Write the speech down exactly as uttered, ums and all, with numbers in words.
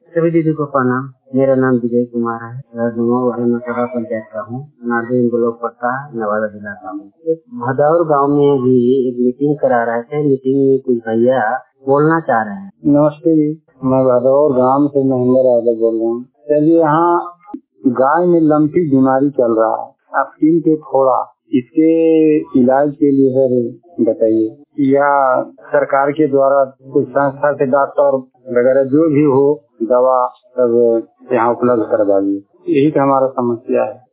सभी दीदी को प्रणाम। मेरा नाम विजय कुमार है, नवादा पंचायत का हूँ, नादिन ब्लॉक पट्टा नवादा जिला का हूँ। भदौर गांव में भी एक मीटिंग करा रहे थे। मीटिंग में कुछ भैया बोलना चाह रहे हैं। नमस्ते जी, मैं भदौर गांव से महेंद्र यादव बोल रहा हूँ। चलिए, यहाँ गाय में लंपी बीमारी चल रहा है, स्किन के फोड़ा, इसके इलाज के लिए सर बताइए, या सरकार के द्वारा कुछ संस्था से डॉक्टर वगैरह जो भी हो दवा सब यहाँ उपलब्ध करवाइए, यही तो हमारा समस्या है।